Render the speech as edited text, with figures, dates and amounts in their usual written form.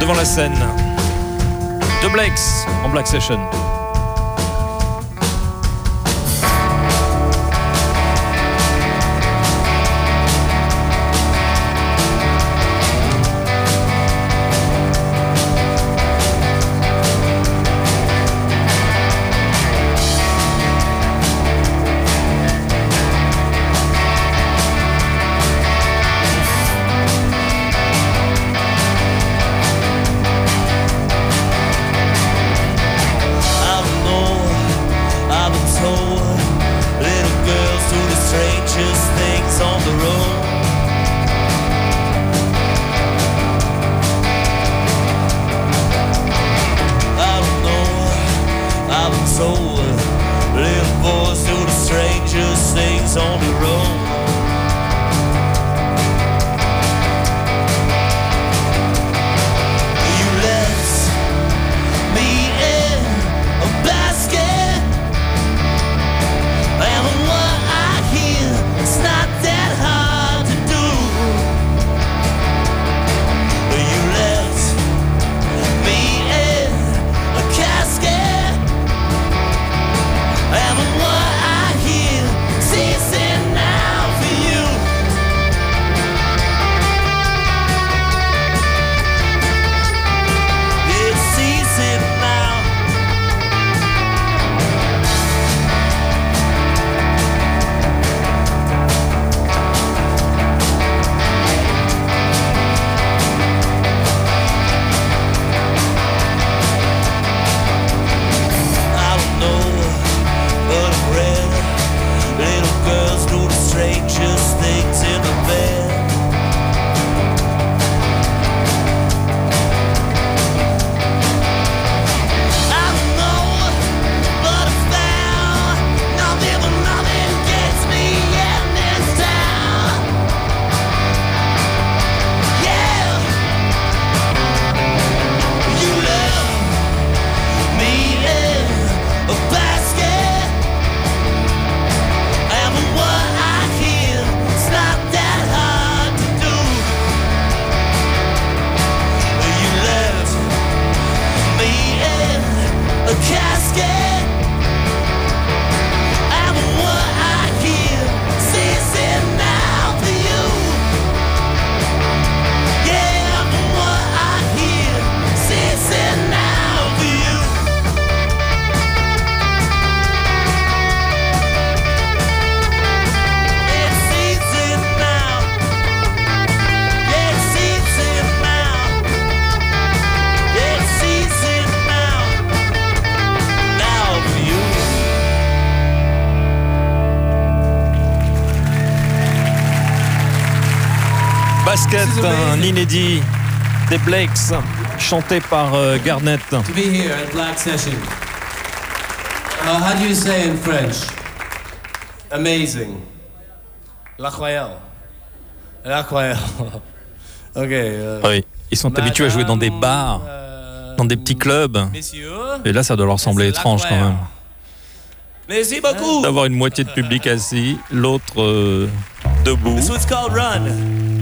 devant la scène. The Blakes en Black Session. Basket, un inédit des Blakes, chanté par Garnett. To be here at Black Session. How do you say in French? Amazing. L'incroyable. L'incroyable. Ok. Oui, ils sont habitués à jouer dans des bars, dans des petits clubs. Et là, ça doit leur sembler étrange quand même. Merci beaucoup. D'avoir une moitié de public assis, l'autre debout. This one's called Run.